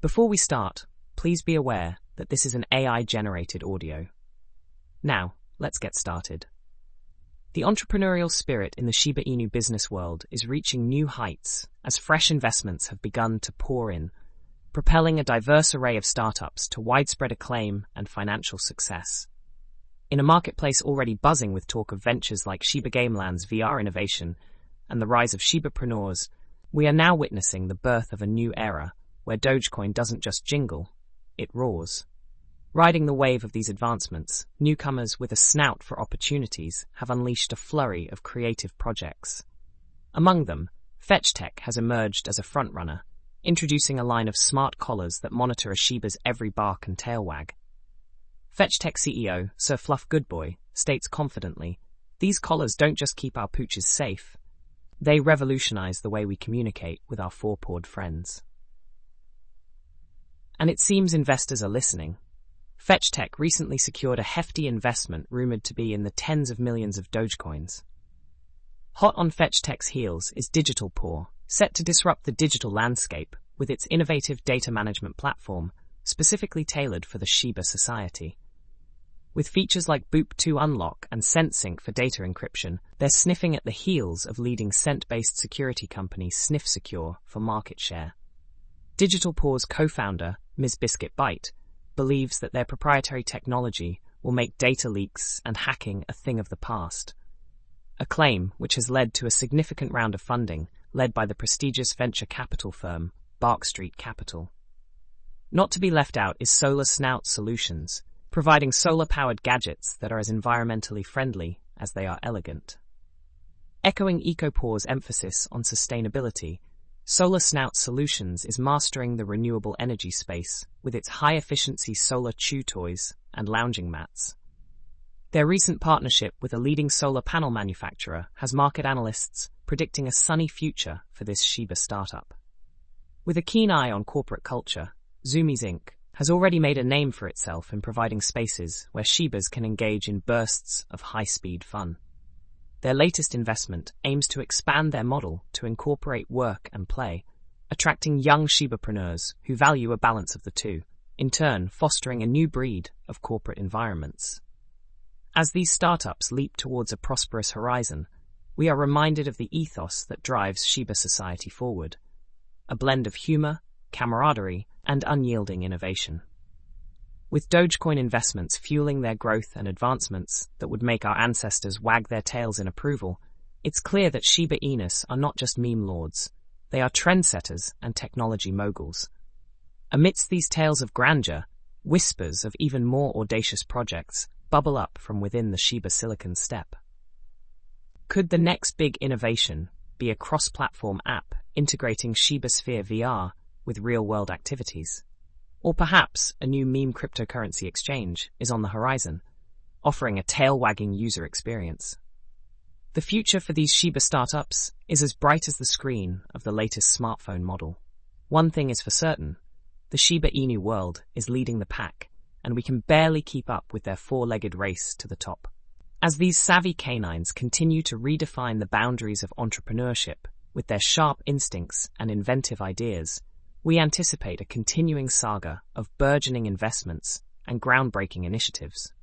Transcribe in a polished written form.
Before we start, please be aware that this is an AI-generated audio. Now, let's get started. The entrepreneurial spirit in the Shiba Inu business world is reaching new heights as fresh investments have begun to pour in, propelling a diverse array of startups to widespread acclaim and financial success. In a marketplace already buzzing with talk of ventures like Shiba Gameland's VR innovation and the rise of Shibapreneurs, we are now witnessing the birth of a new era where Dogecoin doesn't just jingle, it roars. Riding the wave of these advancements, newcomers with a snout for opportunities have unleashed a flurry of creative projects. Among them, FetchTech has emerged as a frontrunner, introducing a line of smart collars that monitor a Shiba's every bark and tail wag. FetchTech CEO, Sir Fluff Goodboy, states confidently, "These collars don't just keep our pooches safe, they revolutionize the way we communicate with our four-pawed friends." And it seems investors are listening. FetchTech recently secured a hefty investment rumored to be in the tens of millions of Dogecoins. Hot on FetchTech's heels is DigitalPaw, set to disrupt the digital landscape with its innovative data management platform, specifically tailored for the Shiba society. With features like Boop2 Unlock and SentSync for data encryption, they're sniffing at the heels of leading cent-based security company SniffSecure for market share. DigitalPaw's co-founder, Ms. Biscuit Byte, believes that their proprietary technology will make data leaks and hacking a thing of the past. A claim which has led to a significant round of funding led by the prestigious venture capital firm Bark Street Capital. Not to be left out is Solar Snout Solutions, providing solar-powered gadgets that are as environmentally friendly as they are elegant. Echoing EcoPaw's emphasis on sustainability, Solar Snout Solutions is mastering the renewable energy space with its high-efficiency solar chew toys and lounging mats. Their recent partnership with a leading solar panel manufacturer has market analysts predicting a sunny future for this Shiba startup. With a keen eye on corporate culture, Zoomies Inc. has already made a name for itself in providing spaces where Shibas can engage in bursts of high-speed fun. Their latest investment aims to expand their model to incorporate work and play, attracting young Shibapreneurs who value a balance of the two, in turn fostering a new breed of corporate environments. As these startups leap towards a prosperous horizon, we are reminded of the ethos that drives Shiba society forward, a blend of humor, camaraderie, and unyielding innovation. With Dogecoin investments fueling their growth and advancements that would make our ancestors wag their tails in approval, it's clear that Shiba Inus are not just meme lords, they are trendsetters and technology moguls. Amidst these tales of grandeur, whispers of even more audacious projects bubble up from within the Shiba Silicon steppe. Could the next big innovation be a cross-platform app integrating ShibaSphere VR with real-world activities? Or perhaps a new meme cryptocurrency exchange is on the horizon, offering a tail-wagging user experience. The future for these Shiba startups is as bright as the screen of the latest smartphone model. One thing is for certain, the Shiba Inu world is leading the pack, and we can barely keep up with their four-legged race to the top. As these savvy canines continue to redefine the boundaries of entrepreneurship with their sharp instincts and inventive ideas, we anticipate a continuing saga of burgeoning investments and groundbreaking initiatives.